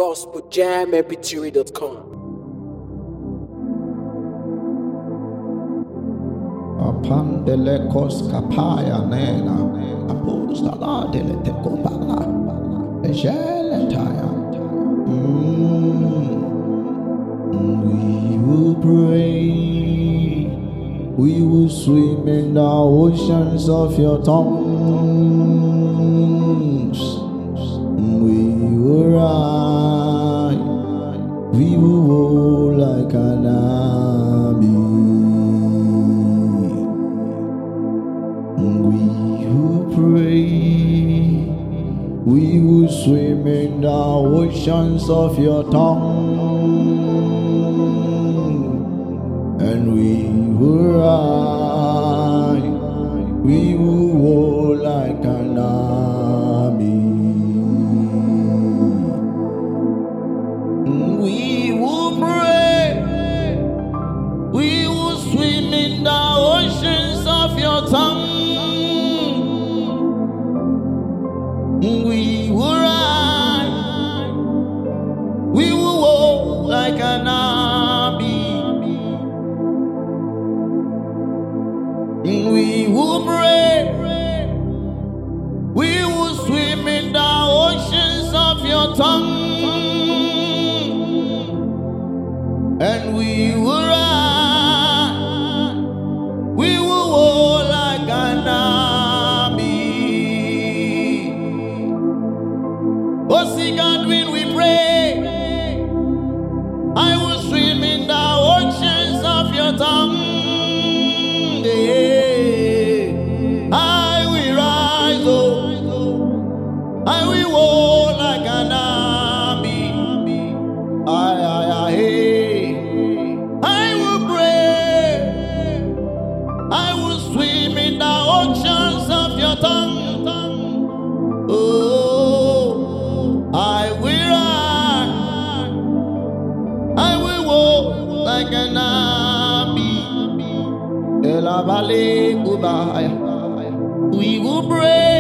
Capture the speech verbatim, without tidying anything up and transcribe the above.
gospel jam m p three dot com. Apandelekos kapaya nena apostala dele tekopala ejeletaya. We will pray, we will swim in the oceans of your tongues. We will ride, we will roll like an army. We will pray, we will swim in the oceans of your tongue, and we will ride, we will war like an army. We will pray, we will swim in the oceans of your tongue. We will ride, we will walk like an army. We will pray, we will swim in the oceans of your tongue, and we will ride, we will walk like an army. Oh, see God, when we pray, I will swim in the oceans of your tongue. Yeah. I will rise, oh, I will walk like an army. I, I, I, hey. I will pray, I will swim in the oceans of your tongue. Oh, I will ride, I will walk like an army. We will pray.